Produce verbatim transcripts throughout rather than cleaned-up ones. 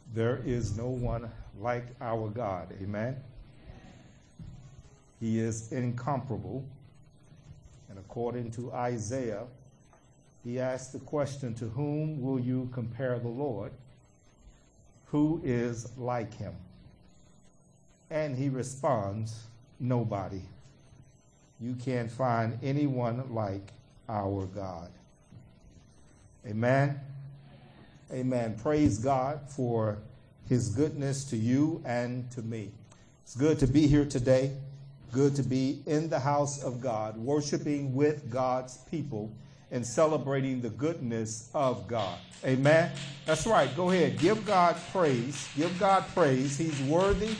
There is no one like our God. Amen. He is incomparable. And according to Isaiah, he asked the question, to whom will you compare the Lord? Who is like him? And he responds, nobody. You can't find anyone like our God. Amen. Amen. Praise God for his goodness to you and to me. It's good to be here today. Good to be in the house of God, worshiping with God's people and celebrating the goodness of God. Amen. That's right. Go ahead. Give God praise. Give God praise. He's worthy.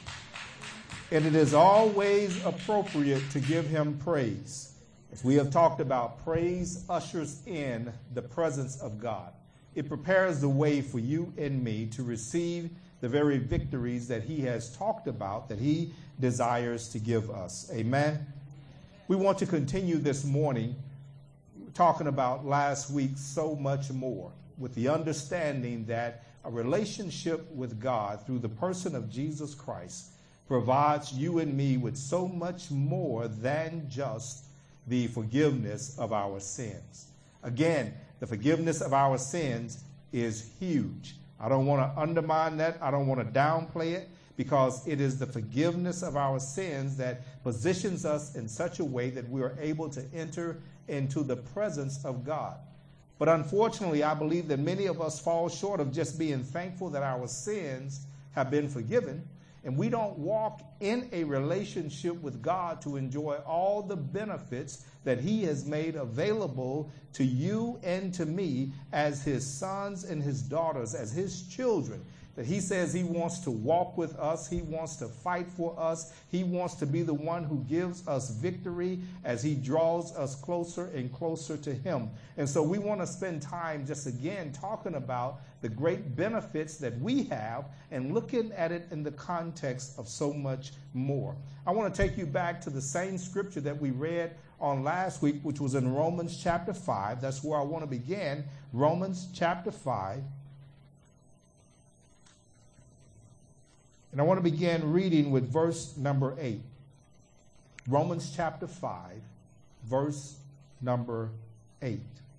And it is always appropriate to give him praise. As we have talked about, praise ushers in the presence of God. It prepares the way for you and me to receive the very victories that he has talked about, that he desires to give us. Amen. We want to continue this morning talking about last week so much more, with the understanding that a relationship with God through the person of Jesus Christ provides you and me with so much more than just the forgiveness of our sins. Again, the forgiveness of our sins is huge. I don't want to undermine that. I don't want to downplay it, because it is the forgiveness of our sins that positions us in such a way that we are able to enter into the presence of God. But unfortunately, I believe that many of us fall short of just being thankful that our sins have been forgiven, and we don't walk in a relationship with God to enjoy all the benefits that he has made available to you and to me as his sons and his daughters, as his children. That he says he wants to walk with us. He wants to fight for us. He wants to be the one who gives us victory as he draws us closer and closer to him. And so we want to spend time just again talking about the great benefits that we have and looking at it in the context of so much more. I want to take you back to the same scripture that we read on last week, which was in Romans chapter five. That's where I want to begin. Romans chapter five. And I want to begin reading with verse number eight. Romans chapter five, verse number eight.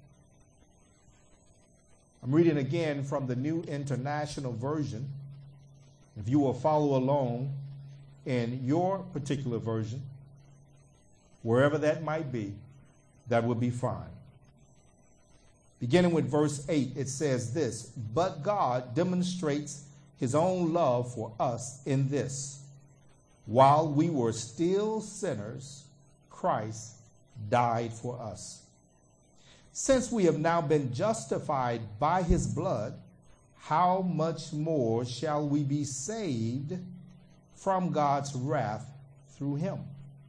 I'm reading again from the New International Version. If you will follow along in your particular version, wherever that might be, that would be fine. Beginning with verse eight, it says this: but God demonstrates his own love for us in this: while we were still sinners, Christ died for us. Since we have now been justified by his blood, how much more shall we be saved from God's wrath through him?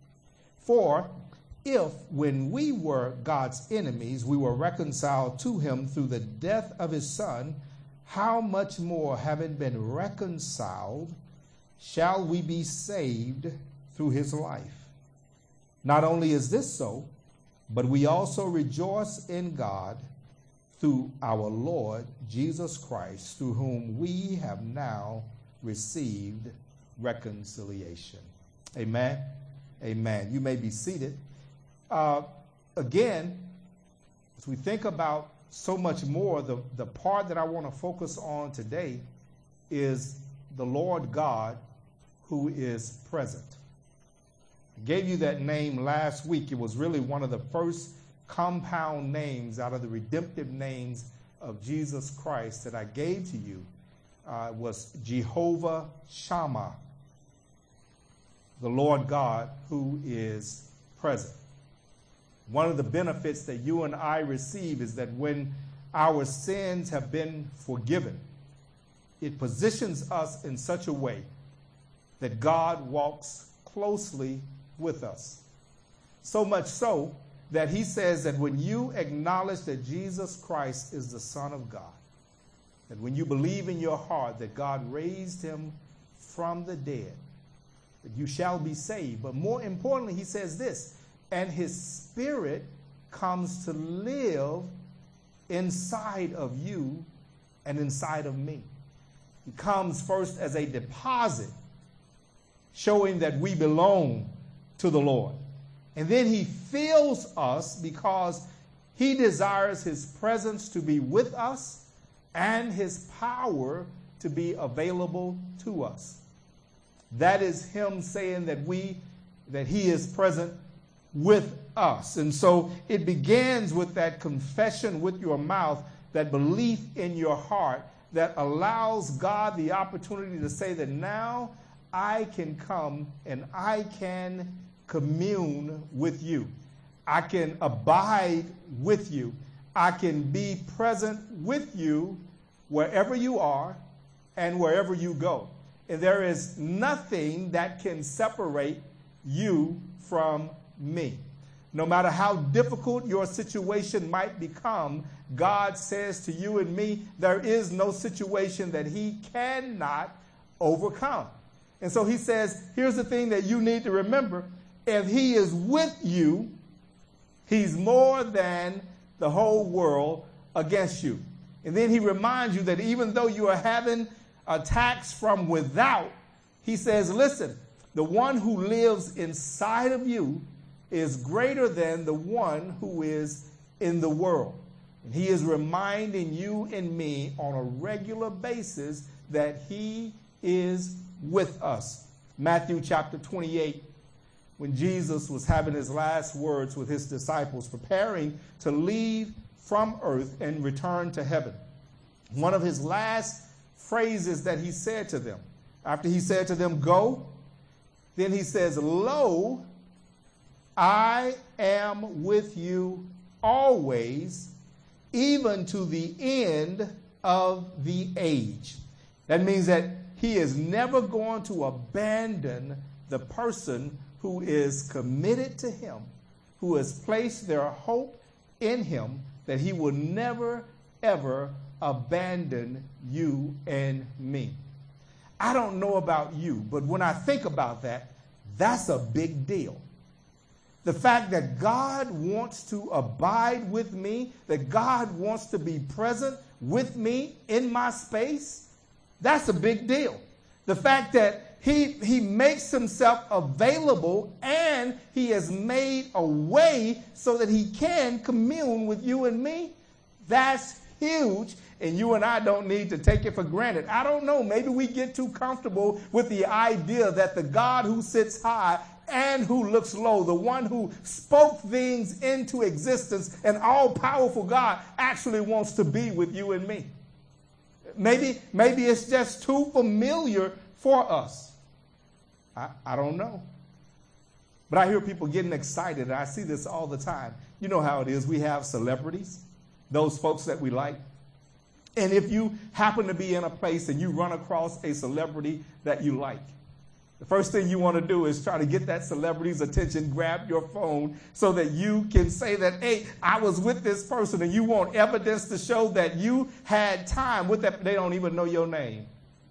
For if, when we were God's enemies, we were reconciled to him through the death of his son, how much more, having been reconciled, shall we be saved through his life? Not only is this so, but we also rejoice in God through our Lord Jesus Christ, through whom we have now received reconciliation. Amen. Amen. You may be seated. Uh, again, as we think about so much more, the, the part that I want to focus on today is the Lord God who is present. I gave you that name last week. It was really one of the first compound names out of the redemptive names of Jesus Christ that I gave to you. Uh, was Jehovah Shammah, the Lord God who is present. One of the benefits that you and I receive is that when our sins have been forgiven, it positions us in such a way that God walks closely with us. So much so that he says that when you acknowledge that Jesus Christ is the Son of God, that when you believe in your heart that God raised him from the dead, that you shall be saved. But more importantly, he says this: and his spirit comes to live inside of you and inside of me. He comes first as a deposit, showing that we belong to the Lord. And then he fills us because he desires his presence to be with us and his power to be available to us. That is him saying that we, that he is present with us. And so it begins with that confession with your mouth, that belief in your heart that allows God the opportunity to say that now I can come and I can commune with you. I can abide with you. I can be present with you wherever you are and wherever you go. And there is nothing that can separate you from me. No matter how difficult your situation might become, God says to you and me, there is no situation that he cannot overcome. And so he says, here's the thing that you need to remember. If he is with you, he's more than the whole world against you. And then he reminds you that even though you are having attacks from without, he says, listen, the one who lives inside of you is greater than the one who is in the world. And he is reminding you and me on a regular basis that he is with us. Matthew chapter twenty-eight, when Jesus was having his last words with his disciples, preparing to leave from earth and return to heaven, one of his last phrases that he said to them, after he said to them, go, then he says, lo, I am with you always, even to the end of the age. That means that he is never going to abandon the person who is committed to him, who has placed their hope in him, that he will never, ever abandon you and me. I don't know about you, but when I think about that, that's a big deal. The fact that God wants to abide with me, that God wants to be present with me in my space, that's a big deal. The fact that he, he makes himself available and he has made a way so that he can commune with you and me, that's huge. And you and I don't need to take it for granted. I don't know. Maybe we get too comfortable with the idea that the God who sits high and who looks low, the one who spoke things into existence, an all-powerful God, actually wants to be with you and me. Maybe, maybe it's just too familiar for us. I, I don't know. But I hear people getting excited, and I see this all the time. You know how it is. We have celebrities, those folks that we like. And if you happen to be in a place and you run across a celebrity that you like, the first thing you want to do is try to get that celebrity's attention, grab your phone so that you can say that, hey, I was with this person, and you want evidence to show that you had time with that. They don't even know your name.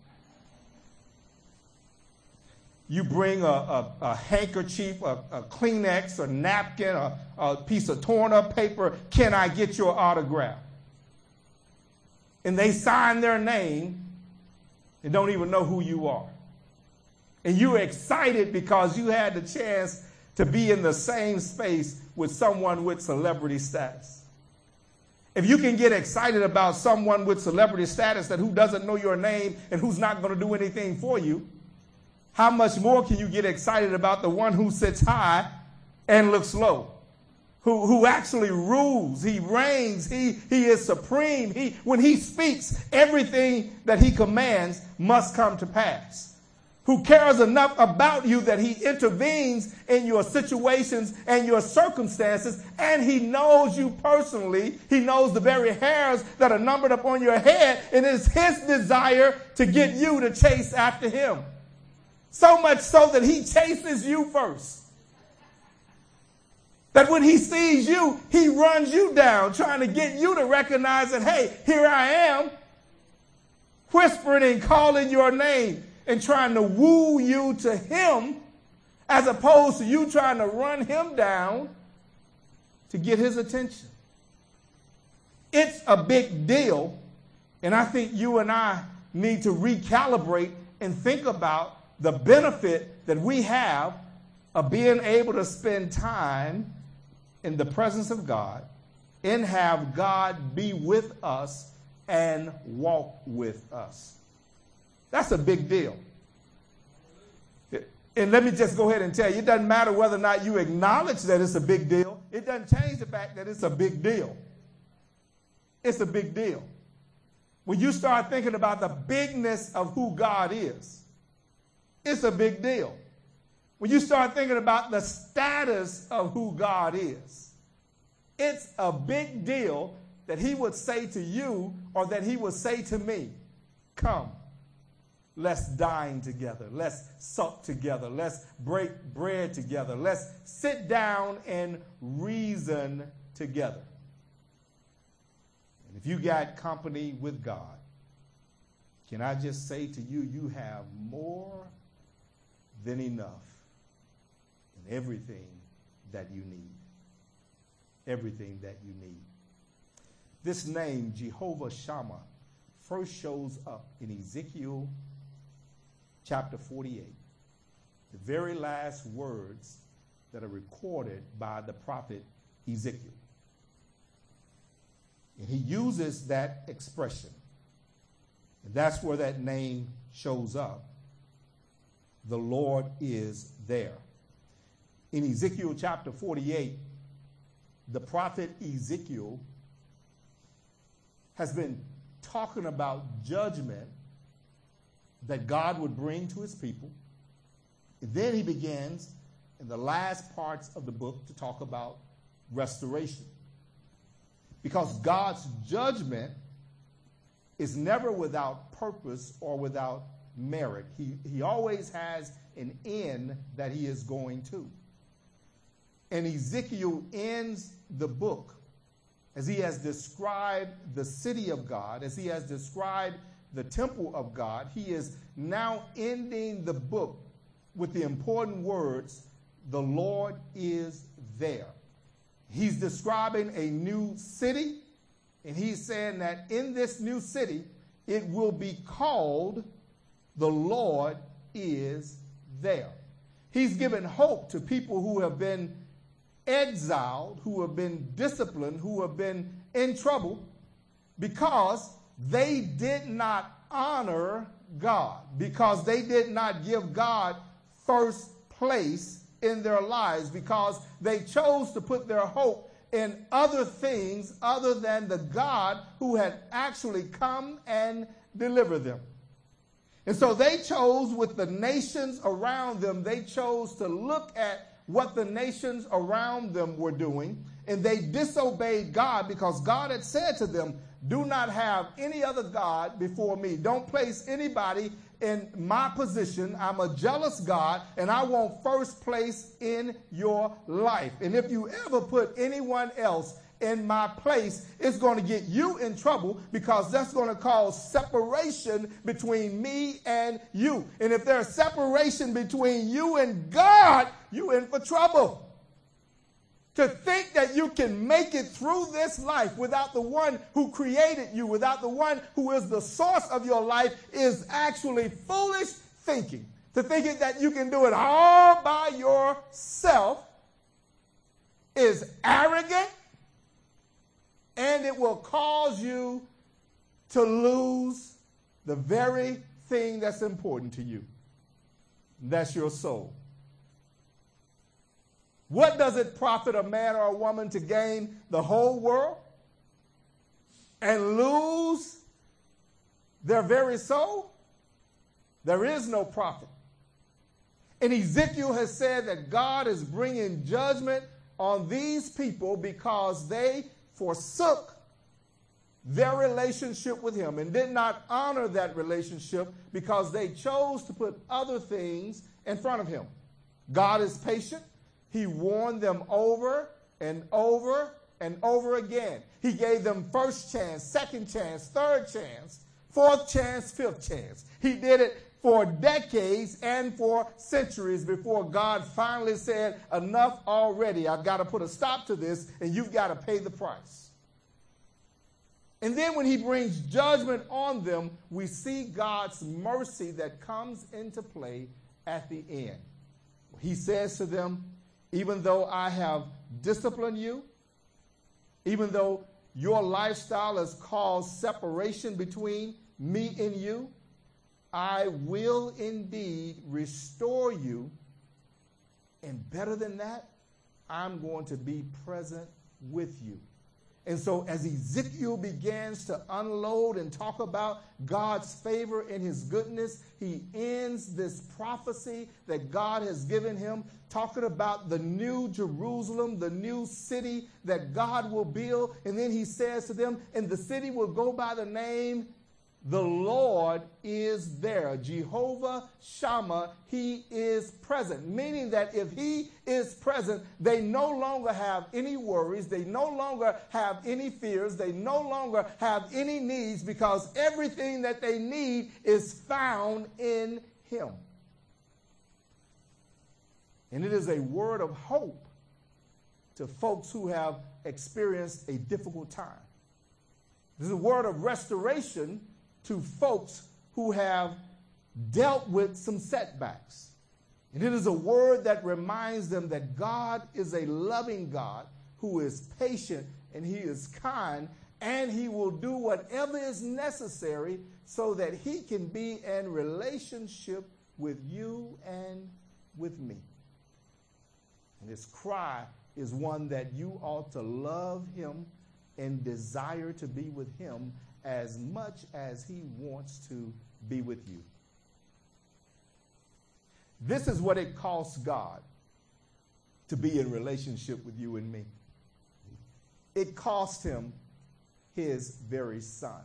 You bring a, a, a handkerchief, a, a Kleenex, a napkin, a, a piece of torn up paper. Can I get your autograph? And they sign their name and don't even know who you are. And you're excited because you had the chance to be in the same space with someone with celebrity status. If you can get excited about someone with celebrity status that who doesn't know your name and who's not going to do anything for you, how much more can you get excited about the one who sits high and looks low? Who, who actually rules, he reigns, he, he is supreme. He, when he speaks, everything that he commands must come to pass. Who cares enough about you that he intervenes in your situations and your circumstances, and he knows you personally. He knows the very hairs that are numbered upon your head, and it is his desire to get you to chase after him. So much so that he chases you first. That when he sees you, he runs you down, trying to get you to recognize that, hey, here I am, whispering and calling your name and trying to woo you to him, as opposed to you trying to run him down to get his attention. It's a big deal, and I think you and I need to recalibrate and think about the benefit that we have of being able to spend time in the presence of God and have God be with us and walk with us. That's a big deal. And let me just go ahead and tell you, it doesn't matter whether or not you acknowledge that it's a big deal. It doesn't change the fact that it's a big deal. It's a big deal. When you start thinking about the bigness of who God is, it's a big deal. When you start thinking about the status of who God is, it's a big deal that he would say to you or that he would say to me, come. Let's dine together. Let's sup together. Let's break bread together. Let's sit down and reason together. And if you got company with God, can I just say to you, you have more than enough in everything that you need. Everything that you need. This name, Jehovah Shammah, first shows up in Ezekiel chapter forty-eight, the very last words that are recorded by the prophet Ezekiel. And he uses that expression. And that's where that name shows up. The Lord is there. In Ezekiel chapter forty-eight, the prophet Ezekiel has been talking about judgment that God would bring to his people. And then he begins in the last parts of the book to talk about restoration. Because God's judgment is never without purpose or without merit. He, he always has an end that he is going to. And Ezekiel ends the book as he has described the city of God, as he has described the temple of God. He is now ending the book with the important words, the Lord is there. He's describing a new city, and he's saying that in this new city, it will be called the Lord is there. He's given hope to people who have been exiled, who have been disciplined, who have been in trouble because they did not honor God, because they did not give God first place in their lives, because they chose to put their hope in other things other than the God who had actually come and delivered them. And so they chose with the nations around them, they chose to look at what the nations around them were doing, and they disobeyed God because God had said to them, do not have any other God before me. Don't place anybody in my position. I'm a jealous God, and I want first place in your life. And if you ever put anyone else in my place, it's going to get you in trouble, because that's going to cause separation between me and you. And if there's separation between you and God, you're in for trouble. To think that you can make it through this life without the one who created you, without the one who is the source of your life, is actually foolish thinking. To think that you can do it all by yourself is arrogant, and it will cause you to lose the very thing that's important to you. That's your soul. What does it profit a man or a woman to gain the whole world and lose their very soul? There is no profit. And Ezekiel has said that God is bringing judgment on these people because they forsook their relationship with him and did not honor that relationship because they chose to put other things in front of him. God is patient. He warned them over and over and over again. He gave them first chance, second chance, third chance, fourth chance, fifth chance. He did it for decades and for centuries before God finally said, enough already. I've got to put a stop to this, and you've got to pay the price. And then when he brings judgment on them, we see God's mercy that comes into play at the end. He says to them, even though I have disciplined you, even though your lifestyle has caused separation between me and you, I will indeed restore you. And better than that, I'm going to be present with you. And so as Ezekiel begins to unload and talk about God's favor and his goodness, he ends this prophecy that God has given him, talking about the new Jerusalem, the new city that God will build. And then he says to them, and the city will go by the name, the Lord is there. Jehovah Shammah, he is present. Meaning that if he is present, they no longer have any worries. They no longer have any fears. They no longer have any needs, because everything that they need is found in him. And it is a word of hope to folks who have experienced a difficult time. This is a word of restoration to folks who have dealt with some setbacks. And it is a word that reminds them that God is a loving God who is patient and he is kind, and he will do whatever is necessary so that he can be in relationship with you and with me. And his cry is one that you ought to love him and desire to be with him as much as he wants to be with you. This is what it costs God to be in relationship with you and me. It cost him his very son.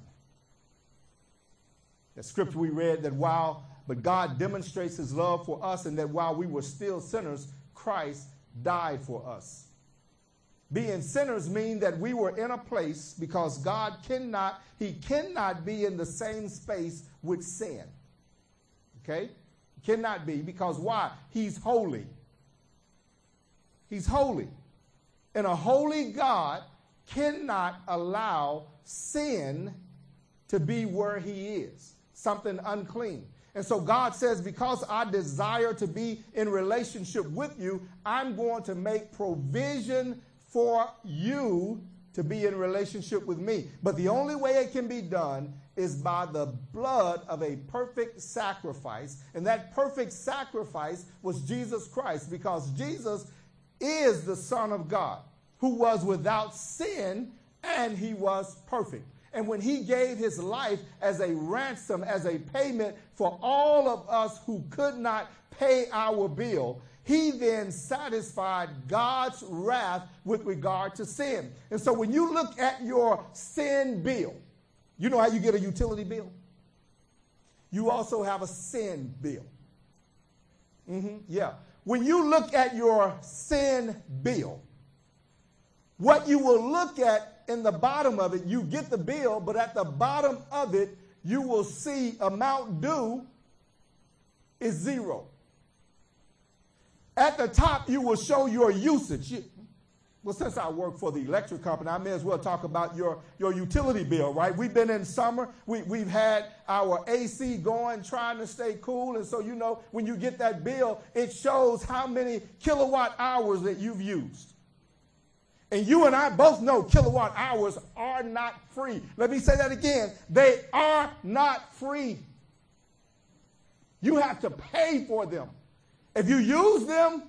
The scripture we read that while, but God demonstrates his love for us, and that while we were still sinners, Christ died for us. Being sinners mean that we were in a place, because God cannot, he cannot be in the same space with sin. Okay? Cannot be, because why? He's holy. He's holy. And a holy God cannot allow sin to be where he is, something unclean. And so God says, because I desire to be in relationship with you, I'm going to make provision for you to be in relationship with me. But the only way it can be done is by the blood of a perfect sacrifice. And that perfect sacrifice was Jesus Christ, because Jesus is the Son of God, who was without sin, and he was perfect. And when he gave his life as a ransom, as a payment for all of us who could not pay our bill, he then satisfied God's wrath with regard to sin. And so when you look at your sin bill, you know how you get a utility bill? You also have a sin bill. Mm-hmm, yeah. When you look at your sin bill, what you will look at in the bottom of it, you get the bill, but at the bottom of it, you will see amount due is zero. At the top, you will show your usage. Well, since I work for the electric company, I may as well talk about your, your utility bill, right? We've been in summer. We, we've had our A C going, trying to stay cool. And so, you know, when you get that bill, it shows how many kilowatt hours that you've used. And you and I both know kilowatt hours are not free. Let me say that again. They are not free. You have to pay for them. If you use them,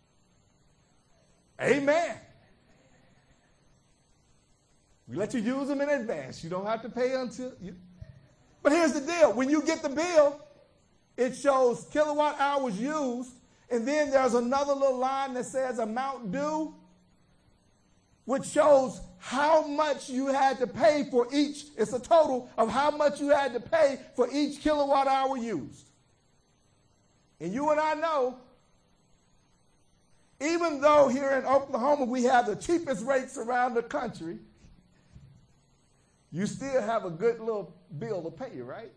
amen. We let you use them in advance. You don't have to pay until you. But here's the deal. When you get the bill, it shows kilowatt hours used, and then there's another little line that says amount due, which shows how much you had to pay for each. It's a total of how much you had to pay for each kilowatt hour used. And you and I know, even though here in Oklahoma we have the cheapest rates around the country, you still have a good little bill to pay, right?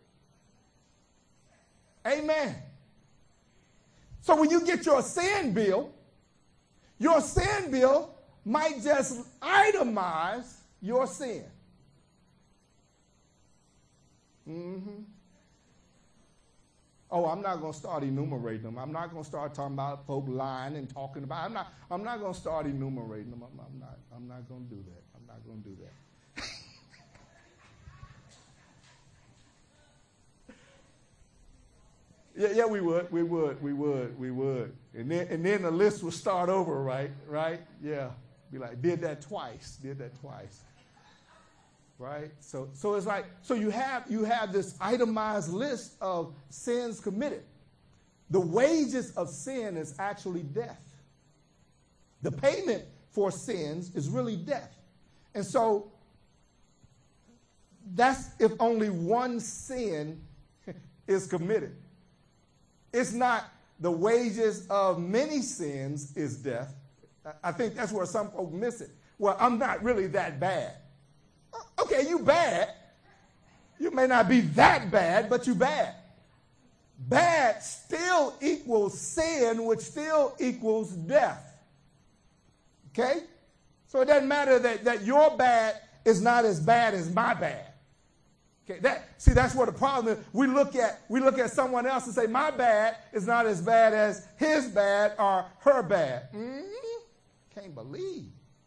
Amen. So when you get your sin bill, your sin bill might just itemize your sin. Mm-hmm. Oh, I'm not going to start enumerating them. I'm not going to start talking about folk lying and talking about. I'm not. I'm not going to start enumerating them. I'm, I'm not. I'm not going to do that. I'm not going to do that. yeah, yeah, we would. We would. We would. We would. And then, and then the list would start over. Right. Right. Yeah. Be like, did that twice. Did that twice. Right? So so it's like, so you have you have this itemized list of sins committed. The wages of sin is actually death. The payment for sins is really death. And so that's if only one sin is committed. It's not the wages of many sins is death. I think that's where some folks miss it. Well, I'm not really that bad. Okay, you bad. You may not be that bad, but you bad. Bad still equals sin, which still equals death. Okay? So it doesn't matter that, that your bad is not as bad as my bad. Okay, that see, that's what the problem is. We look at we look at someone else and say, my bad is not as bad as his bad or her bad. Mm-hmm. Can't believe.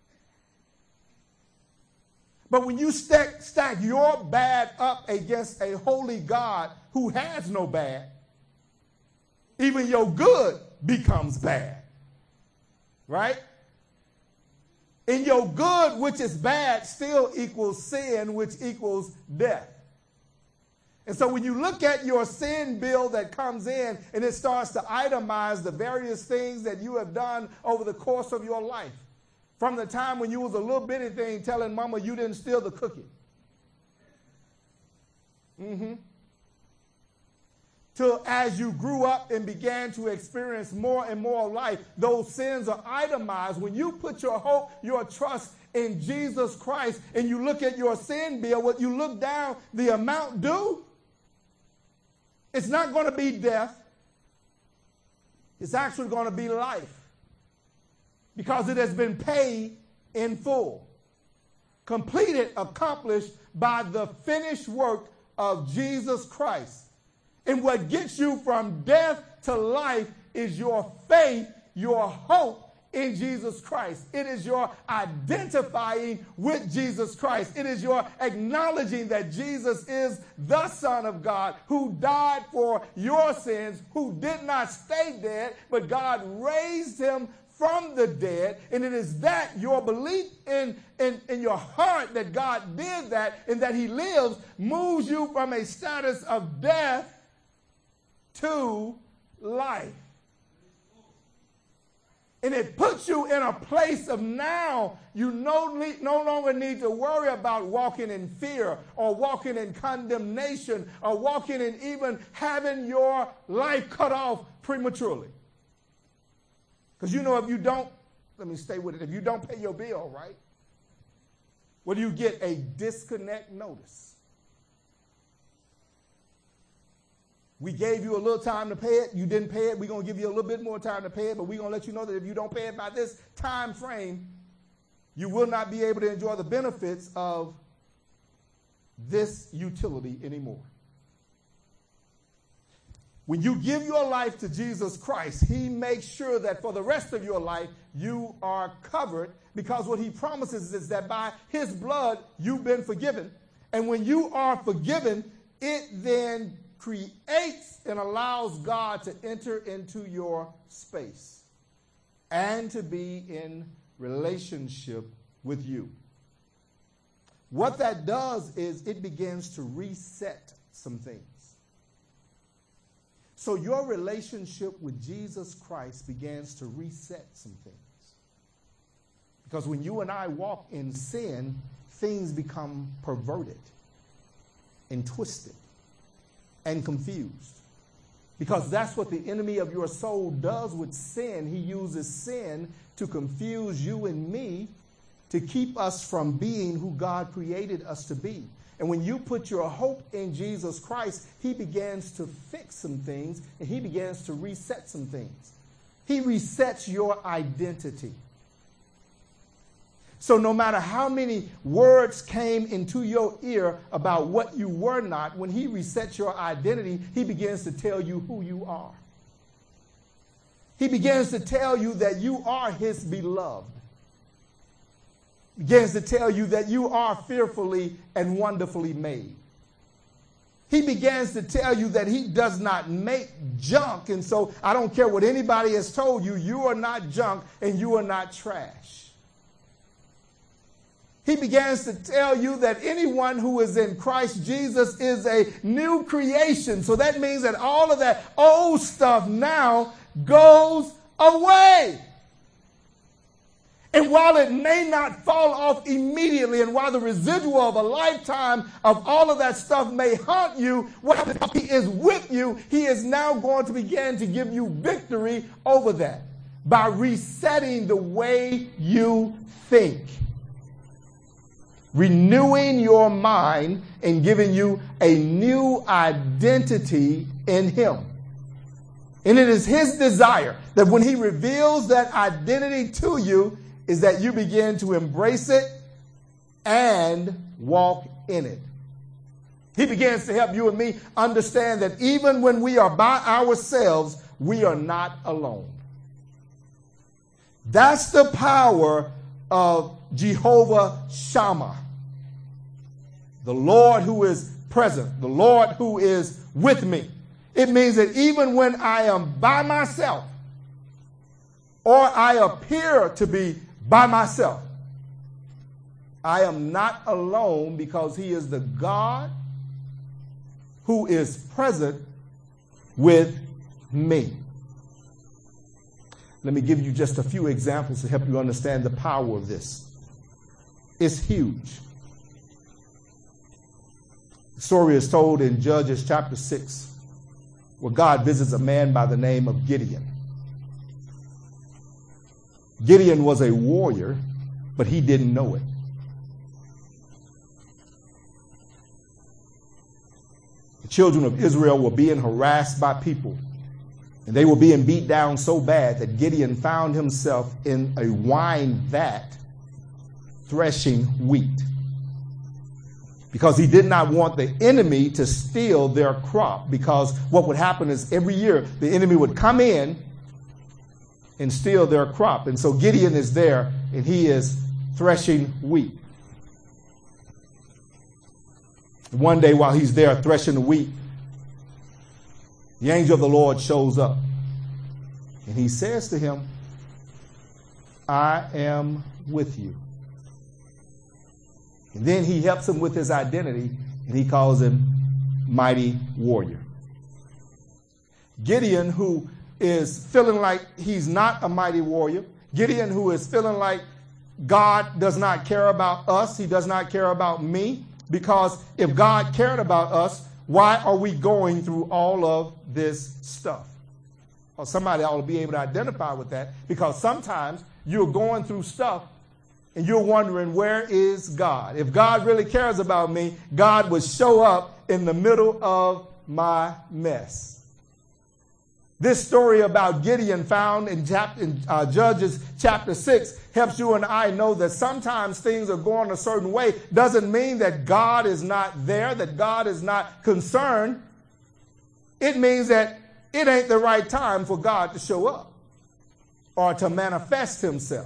But when you stack, stack your bad up against a holy God who has no bad, even your good becomes bad. Right? And your good, which is bad, still equals sin, which equals death. And so when you look at your sin bill that comes in and it starts to itemize the various things that you have done over the course of your life, from the time when you was a little bitty thing telling mama you didn't steal the cookie. Mm-hmm. Till as you grew up and began to experience more and more life, those sins are itemized. When you put your hope, your trust in Jesus Christ, and you look at your sin bill, what you look down, the amount due, it's not going to be death. It's actually going to be life. Because it has been paid in full, completed, accomplished by the finished work of Jesus Christ. And what gets you from death to life is your faith, your hope in Jesus Christ. It is your identifying with Jesus Christ. It is your acknowledging that Jesus is the Son of God who died for your sins, who did not stay dead, but God raised him from the dead, and it is that your belief in, in, in your heart that God did that and that he lives moves you from a status of death to life. And it puts you in a place of now you no, no longer need to worry about walking in fear or walking in condemnation or walking in even having your life cut off prematurely. Because you know if you don't, let me stay with it, if you don't pay your bill, right? What do you get? A disconnect notice. We gave you a little time to pay it. You didn't pay it. We're going to give you a little bit more time to pay it, but we're going to let you know that if you don't pay it by this time frame, you will not be able to enjoy the benefits of this utility anymore. When you give your life to Jesus Christ, he makes sure that for the rest of your life, you are covered, because what he promises is that by his blood, you've been forgiven. And when you are forgiven, it then creates and allows God to enter into your space and to be in relationship with you. What that does is it begins to reset some things. So your relationship with Jesus Christ begins to reset some things. Because when you and I walk in sin, things become perverted and twisted and confused. Because that's what the enemy of your soul does with sin. He uses sin to confuse you and me, to keep us from being who God created us to be. And when you put your hope in Jesus Christ, he begins to fix some things, and he begins to reset some things. He resets your identity. So no matter how many words came into your ear about what you were not, when he resets your identity, he begins to tell you who you are. He begins to tell you that you are his beloved. He begins to tell you that you are fearfully and wonderfully made. He begins to tell you that he does not make junk. And so I don't care what anybody has told you, you are not junk and you are not trash. He begins to tell you that anyone who is in Christ Jesus is a new creation. So that means that all of that old stuff now goes away. And while it may not fall off immediately, and while the residual of a lifetime of all of that stuff may haunt you, what he is with you, he is now going to begin to give you victory over that by resetting the way you think, renewing your mind and giving you a new identity in him. And it is his desire that when he reveals that identity to you, is that you begin to embrace it and walk in it. He begins to help you and me understand that even when we are by ourselves, we are not alone. That's the power of Jehovah Shammah, the Lord who is present, the Lord who is with me. It means that even when I am by myself, or I appear to be by myself, I am not alone, because he is the God who is present with me. Let me give you just a few examples to help you understand the power of this. It's huge. The story is told in Judges chapter six, where God visits a man by the name of Gideon. Gideon was a warrior, but he didn't know it. The children of Israel were being harassed by people, and they were being beat down so bad that Gideon found himself in a wine vat threshing wheat, because he did not want the enemy to steal their crop. Because what would happen is every year the enemy would come in and steal their crop. And so Gideon is there and he is threshing wheat. One day while he's there threshing the wheat, the angel of the Lord shows up and he says to him, I am with you. And then he helps him with his identity and he calls him mighty warrior. Gideon, who is feeling like he's not a mighty warrior, Gideon, who is feeling like God does not care about us, he does not care about me, because if God cared about us, why are we going through all of this stuff? Or somebody ought to be able to identify with that, because sometimes you're going through stuff and you're wondering, where is God? If God really cares about me, God would show up in the middle of my mess. This story about Gideon found in, chap- in uh, Judges chapter six helps you and I know that sometimes things are going a certain way. Doesn't mean that God is not there, that God is not concerned. It means that it ain't the right time for God to show up or to manifest himself.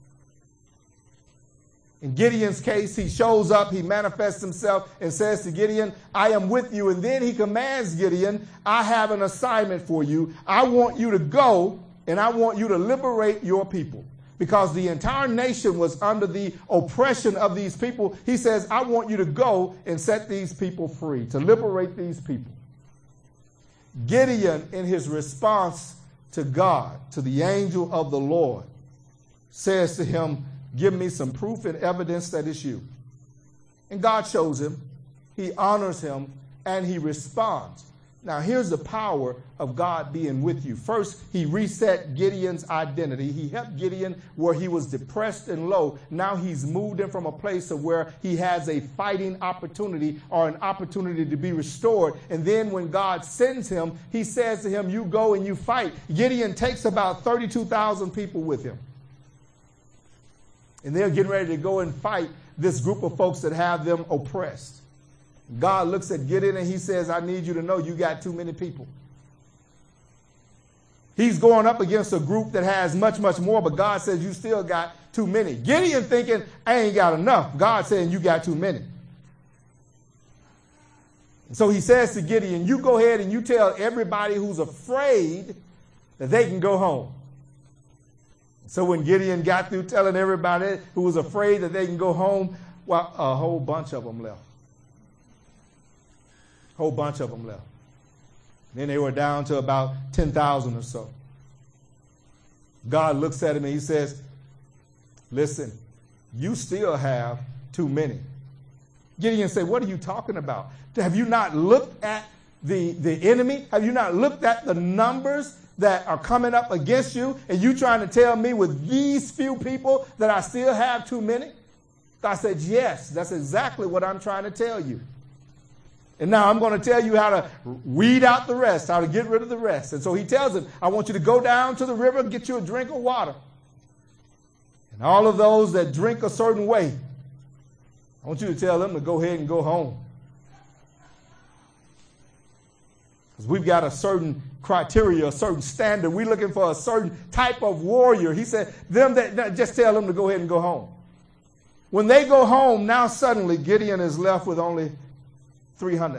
In Gideon's case, he shows up, he manifests himself and says to Gideon, I am with you. And then he commands Gideon, I have an assignment for you. I want you to go and I want you to liberate your people. Because the entire nation was under the oppression of these people. He says, I want you to go and set these people free, to liberate these people. Gideon, in his response to God, to the angel of the Lord, says to him, give me some proof and evidence that it's you. And God shows him, he honors him, and he responds. Now, here's the power of God being with you. First, he reset Gideon's identity. He helped Gideon where he was depressed and low. Now he's moved him from a place of where he has a fighting opportunity or an opportunity to be restored. And then when God sends him, he says to him, you go and you fight. Gideon takes about thirty-two thousand people with him. And they're getting ready to go and fight this group of folks that have them oppressed. God looks at Gideon and he says, I need you to know you got too many people. He's going up against a group that has much, much more, but God says you still got too many. Gideon thinking, I ain't got enough. God saying you got too many. And so he says to Gideon, you go ahead and you tell everybody who's afraid that they can go home. So when Gideon got through telling everybody who was afraid that they can go home, well, a whole bunch of them left. A whole bunch of them left. Then they were down to about ten thousand or so. God looks at him and he says, listen, you still have too many. Gideon said, what are you talking about? Have you not looked at the, the enemy? Have you not looked at the numbers that are coming up against you? And you trying to tell me with these few people that I still have too many? God said, yes, that's exactly what I'm trying to tell you. And now I'm going to tell you how to weed out the rest, how to get rid of the rest. And so he tells him, I want you to go down to the river and get you a drink of water. And all of those that drink a certain way, I want you to tell them to go ahead and go home. Because we've got a certain criteria, a certain standard. We're looking for a certain type of warrior. He said, them that just tell them to go ahead and go home. When they go home, now suddenly Gideon is left with only three hundred.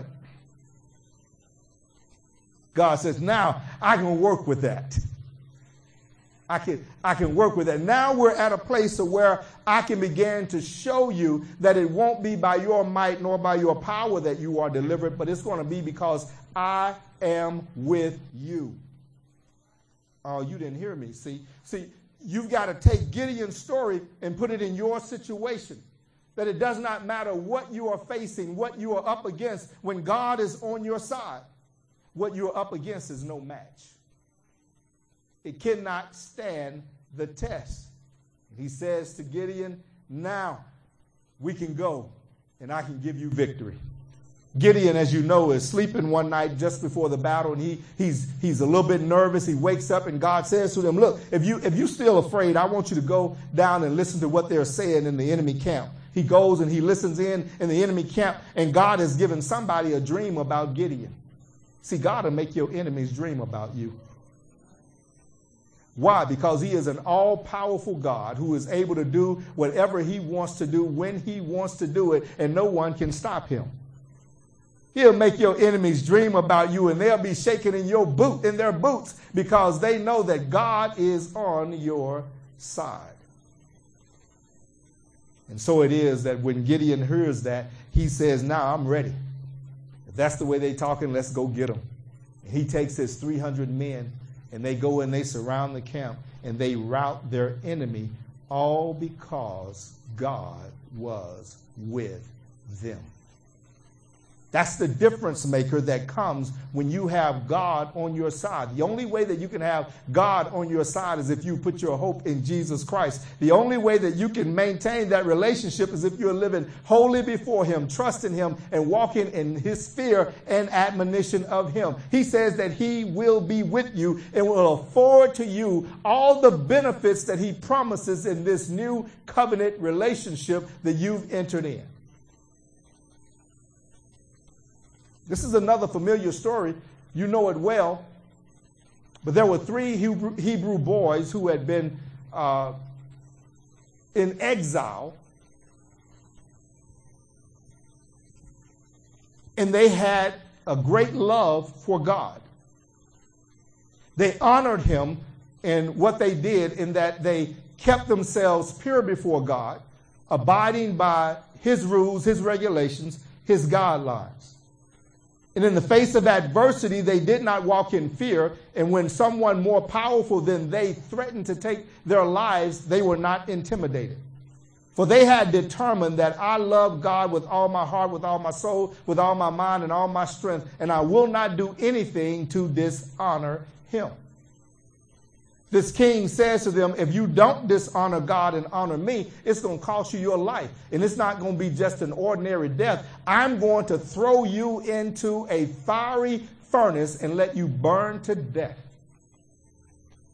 God says, now I can work with that. I can, I can work with that. Now we're at a place of where I can begin to show you that it won't be by your might nor by your power that you are delivered, but it's going to be because I am with you. Oh, you didn't hear me. See, see, you've got to take Gideon's story and put it in your situation. That it does not matter what you are facing, what you are up against. When God is on your side, what you are up against is no match. It cannot stand the test. He says to Gideon, now we can go and I can give you victory. Gideon, as you know, is sleeping one night just before the battle, and he he's he's a little bit nervous. He wakes up and God says to them, look, if you if you're still afraid, I want you to go down and listen to what they're saying in the enemy camp. He goes and he listens in in the enemy camp, and God has given somebody a dream about Gideon. See, God will make your enemies dream about you. Why? Because he is an all-powerful God who is able to do whatever he wants to do when he wants to do it, and no one can stop him. He'll make your enemies dream about you, and they'll be shaking in your boot, in their boots, because they know that God is on your side. And so it is that when Gideon hears that, he says, now I'm ready. If that's the way they're talking, let's go get them. And he takes his three hundred men, and they go and they surround the camp, and they rout their enemy, all because God was with them. That's the difference maker that comes when you have God on your side. The only way that you can have God on your side is if you put your hope in Jesus Christ. The only way that you can maintain that relationship is if you're living wholly before him, trusting him, and walking in his fear and admonition of him. He says that he will be with you and will afford to you all the benefits that he promises in this new covenant relationship that you've entered in. This is another familiar story. You know it well. But there were three Hebrew, Hebrew boys who had been uh, in exile. And they had a great love for God. They honored him in what they did, in that they kept themselves pure before God, abiding by his rules, his regulations, his guidelines. And in the face of adversity, they did not walk in fear. And when someone more powerful than they threatened to take their lives, they were not intimidated. For they had determined that I love God with all my heart, with all my soul, with all my mind, and all my strength, and I will not do anything to dishonor him. This king says to them, if you don't dishonor God and honor me, it's going to cost you your life. And it's not going to be just an ordinary death. I'm going to throw you into a fiery furnace and let you burn to death.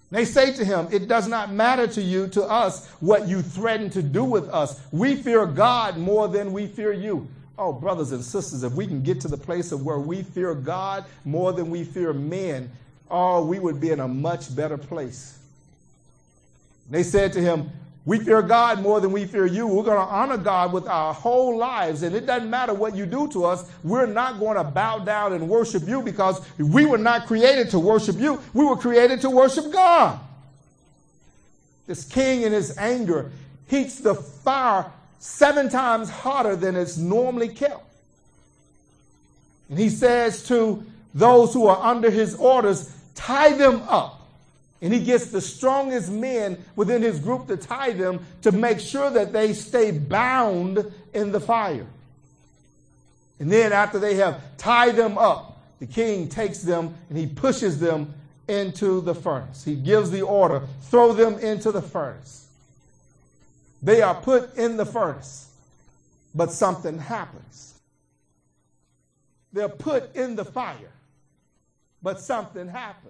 They say to him, it does not matter to you, to us, what you threaten to do with us. We fear God more than we fear you. Oh, brothers and sisters, if we can get to the place of where we fear God more than we fear men, oh, we would be in a much better place. They said to him, we fear God more than we fear you. We're going to honor God with our whole lives. And it doesn't matter what you do to us. We're not going to bow down and worship you, because we were not created to worship you. We were created to worship God. This king in his anger heats the fire seven times hotter than it's normally kept. And he says to those who are under his orders, tie them up. And he gets the strongest men within his group to tie them to make sure that they stay bound in the fire. And then after they have tied them up, the king takes them and he pushes them into the furnace. He gives the order, throw them into the furnace. They are put in the furnace, but something happens. They're put in the fire, but something happens.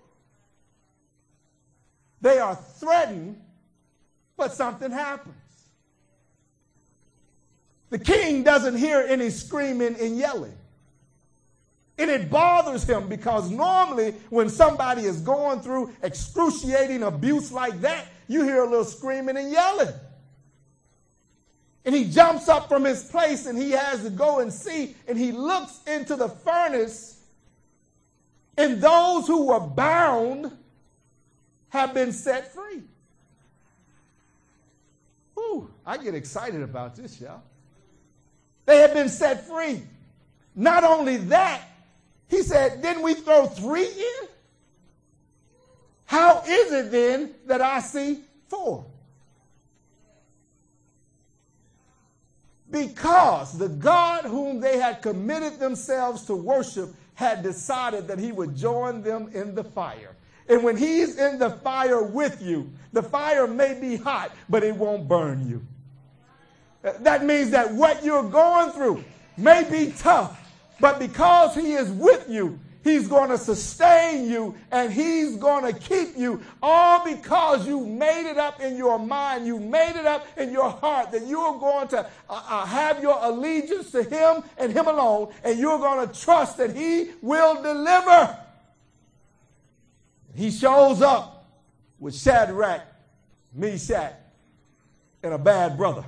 They are threatened, but something happens. The king doesn't hear any screaming and yelling. And it bothers him, because normally when somebody is going through excruciating abuse like that, you hear a little screaming and yelling. And he jumps up from his place and he has to go and see, and he looks into the furnace, and those who were bound have been set free. Ooh, I get excited about this, y'all. They have been set free. Not only that, he said, didn't we throw three in? How is it then that I see four? Because the God whom they had committed themselves to worship had decided that he would join them in the fire. And when he's in the fire with you, the fire may be hot, but it won't burn you. That means that what you're going through may be tough, but because he is with you, he's going to sustain you, and he's going to keep you, all because you made it up in your mind, you made it up in your heart that you're going to uh, uh, have your allegiance to him and him alone, and you're going to trust that he will deliver. He shows up with Shadrach, Meshach, and a bad brother.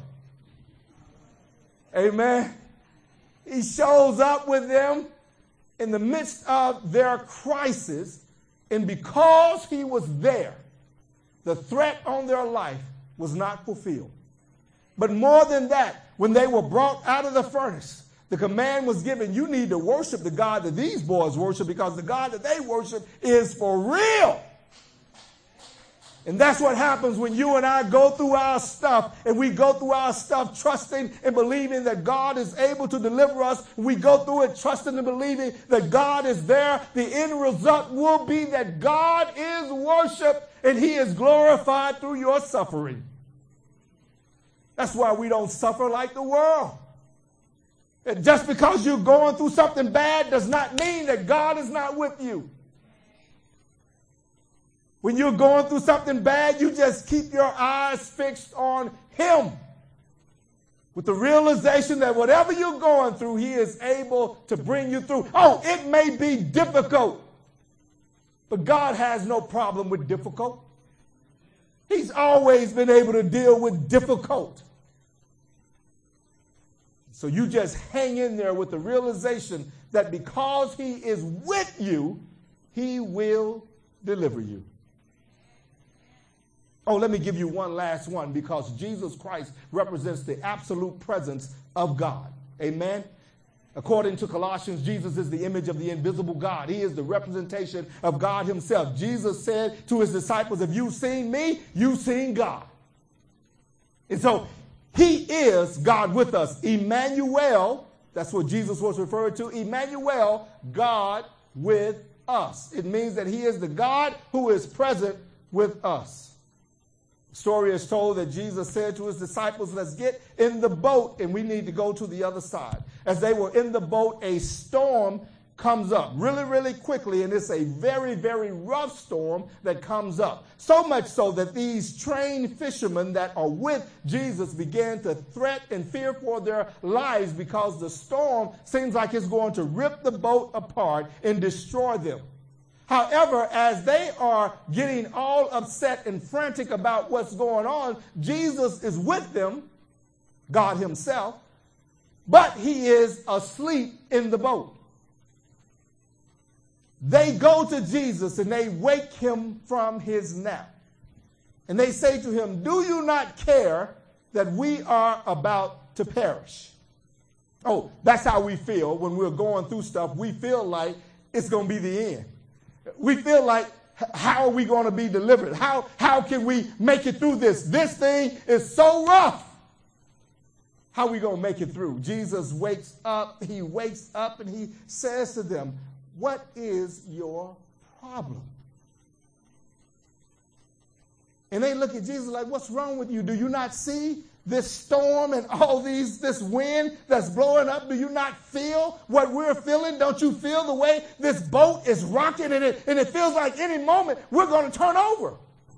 Amen. He shows up with them in the midst of their crisis, and because he was there, the threat on their life was not fulfilled. But more than that, when they were brought out of the furnace, the command was given, you need to worship the God that these boys worship, because the God that they worship is for real. And that's what happens when you and I go through our stuff, and we go through our stuff trusting and believing that God is able to deliver us. We go through it trusting and believing that God is there. The end result will be that God is worshiped and he is glorified through your suffering. That's why we don't suffer like the world. Just because you're going through something bad does not mean that God is not with you. When you're going through something bad, you just keep your eyes fixed on him, with the realization that whatever you're going through, he is able to bring you through. Oh, it may be difficult, but God has no problem with difficult. He's always been able to deal with difficult. So you just hang in there with the realization that because he is with you, he will deliver you. Oh, let me give you one last one, because Jesus Christ represents the absolute presence of God. Amen. According to Colossians, Jesus is the image of the invisible God. He is the representation of God himself. Jesus said to his disciples, if you've seen me, you've seen God. And so he is God with us. Emmanuel, that's what Jesus was referred to. Emmanuel, God with us. It means that he is the God who is present with us. The story is told that Jesus said to his disciples, let's get in the boat and we need to go to the other side. As they were in the boat, a storm comes up really, really quickly, and it's a very, very rough storm that comes up. So much so that these trained fishermen that are with Jesus began to threat and fear for their lives because the storm seems like it's going to rip the boat apart and destroy them. However, as they are getting all upset and frantic about what's going on, Jesus is with them, God himself, but he is asleep in the boat. They go to Jesus and they wake him from his nap. And they say to him, "Do you not care that we are about to perish?" Oh, that's how we feel when we're going through stuff. We feel like it's going to be the end. We feel like, how are we going to be delivered? How, how can we make it through this? This thing is so rough. How are we going to make it through? Jesus wakes up. He wakes up and he says to them, "What is your problem?" And they look at Jesus like, "What's wrong with you? Do you not see this storm and all these, this wind that's blowing up? Do you not feel what we're feeling? Don't you feel the way this boat is rocking and it, and it feels like any moment we're going to turn over?"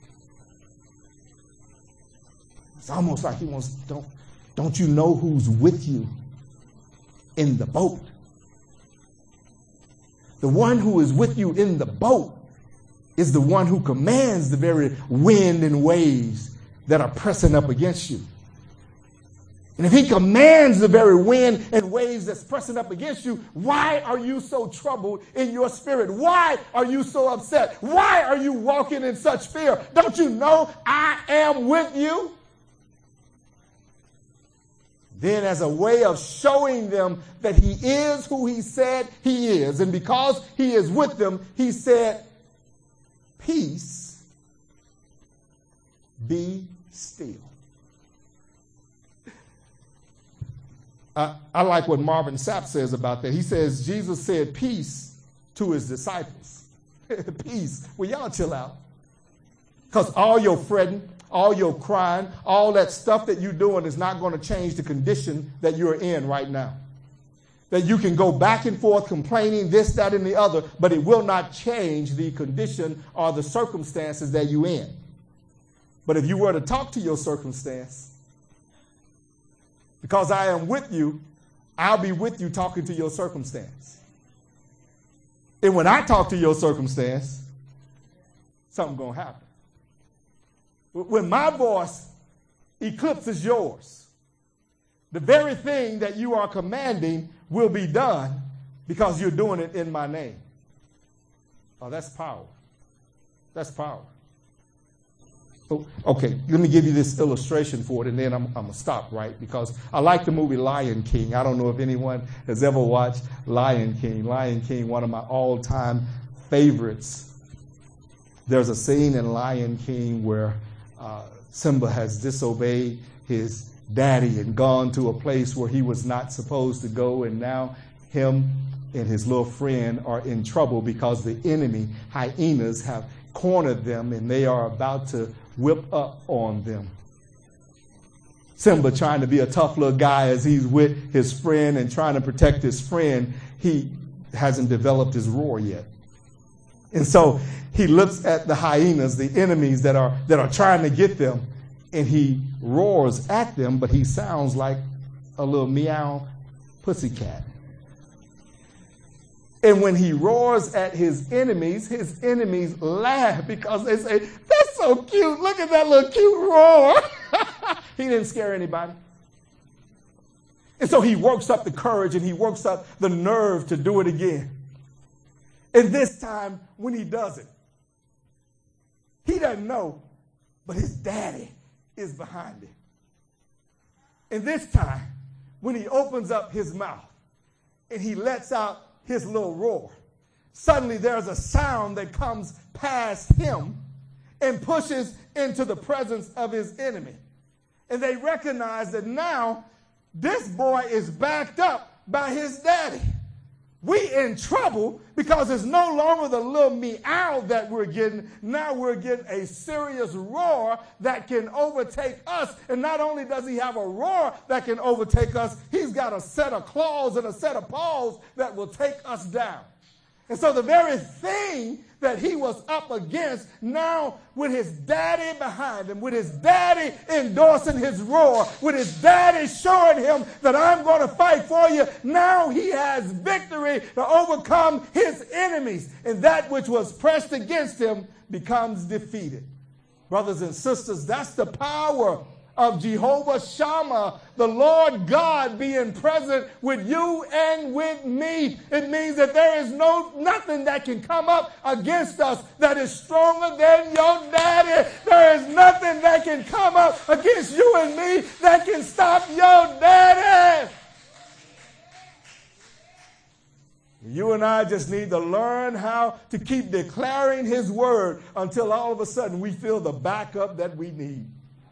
It's almost like he wants, don't, don't you know who's with you in the boat? The one who is with you in the boat is the one who commands the very wind and waves that are pressing up against you. And if he commands the very wind and waves that's pressing up against you, why are you so troubled in your spirit? Why are you so upset? Why are you walking in such fear? Don't you know I am with you? Then, as a way of showing them that he is who he said he is, and because he is with them, he said, "Peace, be still." I, I like what Marvin Sapp says about that. He says, Jesus said peace to his disciples. Peace. Well, y'all chill out. Because all your fretting, all your crying, all that stuff that you're doing is not going to change the condition that you're in right now. That you can go back and forth complaining this, that, and the other, but it will not change the condition or the circumstances that you're in. But if you were to talk to your circumstance, because I am with you, I'll be with you talking to your circumstance. And when I talk to your circumstance, something's going to happen. When my voice eclipses yours, the very thing that you are commanding will be done because you're doing it in my name. Oh, that's power. That's power. Oh, okay, let me give you this illustration for it, and then I'm, I'm going to stop, right? Because I like the movie Lion King. I don't know if anyone has ever watched Lion King. Lion King, one of my all-time favorites. There's a scene in Lion King where uh, Simba has disobeyed his daddy and gone to a place where he was not supposed to go, and now him and his little friend are in trouble because the enemy, hyenas, have cornered them and they are about to whip up on them. Simba, trying to be a tough little guy as he's with his friend and trying to protect his friend, he hasn't developed his roar yet. And so he looks at the hyenas, the enemies that are that are trying to get them, and he roars at them, but he sounds like a little meow pussycat. And when he roars at his enemies, his enemies laugh because they say, "That's so cute. Look at that little cute roar." He didn't scare anybody. And so he works up the courage and he works up the nerve to do it again. And this time, when he does it, he doesn't know, but his daddy is behind him. And this time, when he opens up his mouth and he lets out his little roar, suddenly there's a sound that comes past him and pushes into the presence of his enemy. And they recognize that now this boy is backed up by his daddy. we in trouble because it's no longer the little meow that we're getting. Now we're getting a serious roar that can overtake us. And not only does he have a roar that can overtake us, he's got a set of claws and a set of paws that will take us down. And so the very thing that he was up against, now with his daddy behind him, with his daddy endorsing his roar, with his daddy showing him that I'm going to fight for you, now he has victory to overcome his enemies. And that which was pressed against him becomes defeated. Brothers and sisters, that's the power of Jehovah Shammah, the Lord God being present with you and with me. It means that there is no nothing that can come up against us that is stronger than your daddy. There is nothing that can come up against you and me that can stop your daddy. You and I just need to learn how to keep declaring his word until all of a sudden we feel the backup that we need.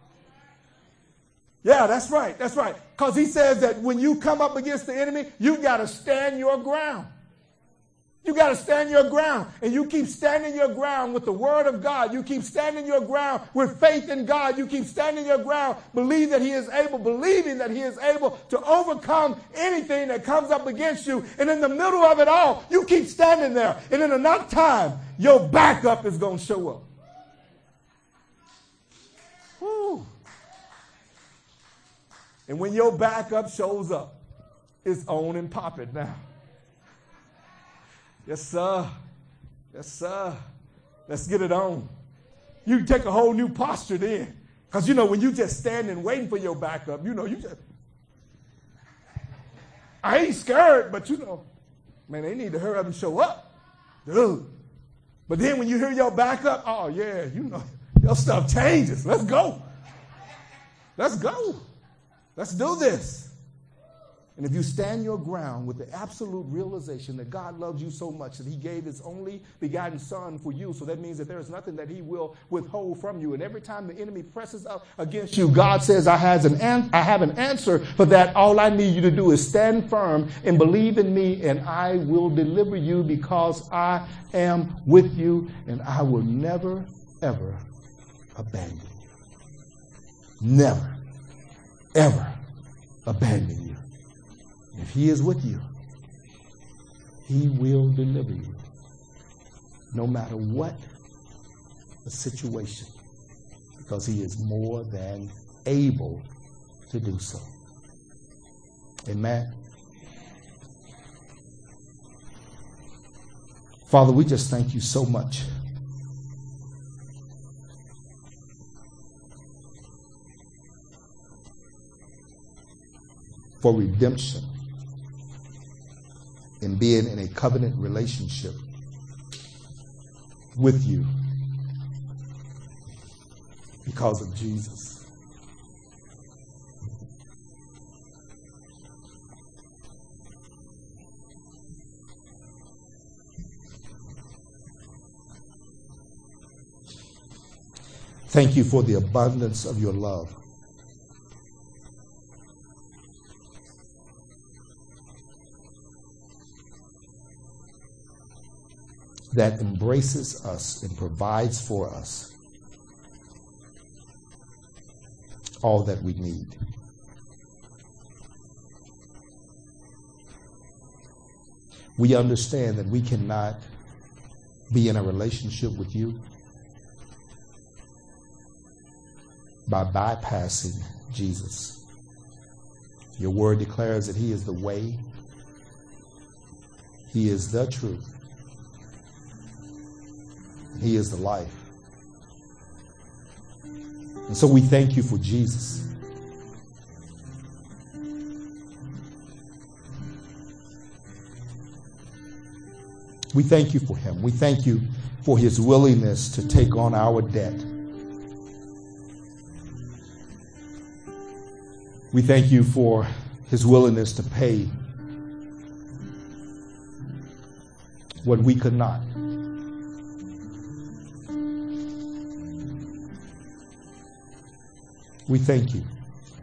Yeah, that's right. That's right. Because he says that when you come up against the enemy, you got to stand your ground. You got to stand your ground. And you keep standing your ground with the word of God. You keep standing your ground with faith in God. You keep standing your ground, believe that he is able, believing that he is able to overcome anything that comes up against you. And in the middle of it all, you keep standing there. And in enough time, your backup is going to show up. Whew. And when your backup shows up, it's on and pop it now. Yes, sir. Yes, sir. Let's get it on. You take a whole new posture then. Because, you know, when you just standing waiting for your backup, you know, you just, I ain't scared, but, you know, man, they need to hurry up and show up. Dude. But then when you hear your backup, oh, yeah, you know, your stuff changes. Let's go. Let's go. Let's do this. And if you stand your ground with the absolute realization that God loves you so much that he gave his only begotten son for you, so that means that there is nothing that he will withhold from you. And every time the enemy presses up against you, God says, I, has an an- I have an answer for that. All I need you to do is stand firm and believe in me, and I will deliver you because I am with you, and I will never, ever abandon you. Never, ever abandon you. If he is with you, he will deliver you, no matter what the situation, because he is more than able to do so. Amen. Father, we just thank you so much for redemption and being in a covenant relationship with you because of Jesus. Thank you for the abundance of your love. That embraces us and provides for us all that we need. We understand that we cannot be in a relationship with you by bypassing Jesus. Your word declares that he is the way, he is the truth, he is the life. And so we thank you for Jesus. We thank you for him. We thank you for his willingness to take on our debt. We thank you for his willingness to pay what we could not. We thank you.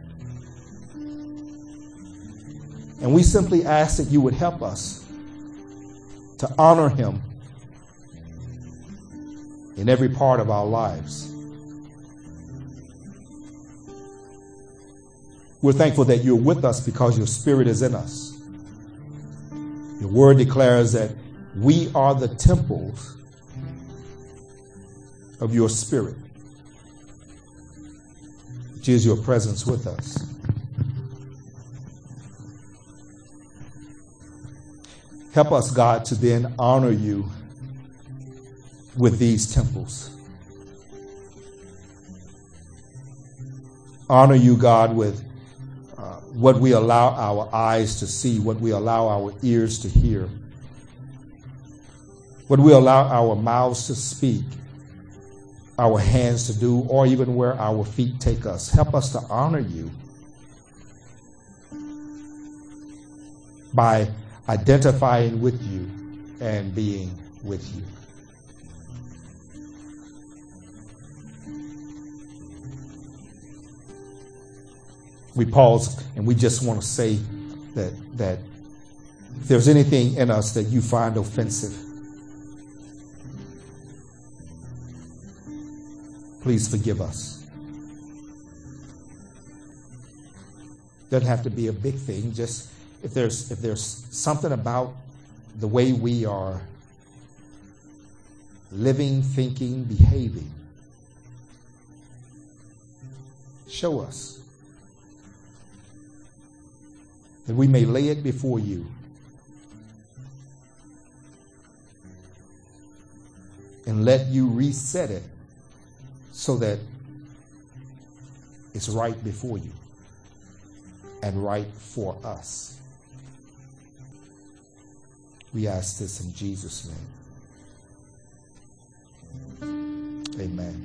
And we simply ask that you would help us to honor him in every part of our lives. We're thankful that you're with us because your Spirit is in us. Your word declares that we are the temples of your Spirit, which is your presence with us. Help us, God, to then honor you with these temples. Honor you, God, with uh, what we allow our eyes to see, what we allow our ears to hear, what we allow our mouths to speak, our hands to do, or even where our feet take us. Help us to honor you by identifying with you and being with you. We pause and we just want to say that, that if there's anything in us that you find offensive, please forgive us. Doesn't have to be a big thing. Just if there's if there's something about the way we are living, thinking, behaving, show us, that we may lay it before you and let you reset it so that it's right before you and right for us. We ask this in Jesus' name. Amen.